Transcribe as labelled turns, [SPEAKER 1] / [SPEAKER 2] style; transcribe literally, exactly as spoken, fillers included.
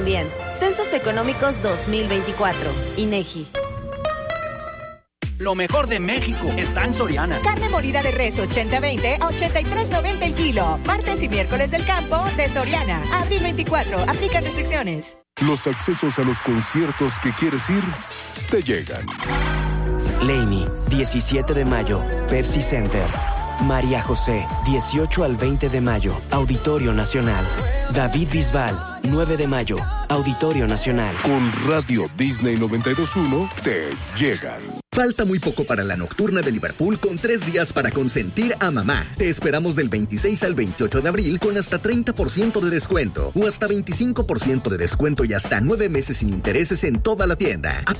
[SPEAKER 1] Bien, Censos Económicos dos mil veinticuatro, INEGI.
[SPEAKER 2] Lo mejor de México está en Soriana.
[SPEAKER 3] Carne molida de res ochenta veinte a ochenta y tres noventa el kilo. Martes y miércoles del campo de Soriana. Abril veinticuatro. Aplican restricciones.
[SPEAKER 4] Los accesos a los conciertos que quieres ir te llegan.
[SPEAKER 5] Laney, diecisiete de mayo, Pepsi Center. María José, dieciocho al veinte de mayo, Auditorio Nacional. David Bisbal, nueve de mayo, Auditorio Nacional.
[SPEAKER 4] Con Radio Disney noventa y dos punto uno te llegan.
[SPEAKER 6] Falta muy poco para la nocturna de Liverpool con tres días para consentir a mamá. Te esperamos del veintiséis al veintiocho de abril con hasta treinta por ciento de descuento o hasta veinticinco por ciento de descuento y hasta nueve meses sin intereses en toda la tienda.